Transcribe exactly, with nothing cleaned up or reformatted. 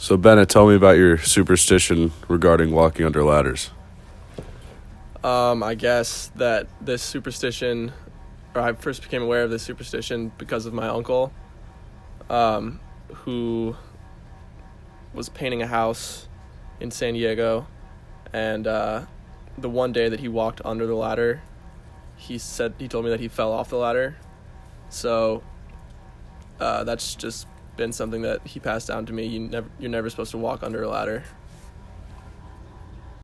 So, Bennett, tell me about your superstition regarding walking under ladders. Um, I guess that this superstition, or I first became aware of this superstition because of my uncle, um, who was painting a house in San Diego, and uh, the one day that he walked under the ladder, he said he told me that he fell off the ladder. So uh, that's just been something that he passed down to me. You never, you're never supposed to walk under a ladder.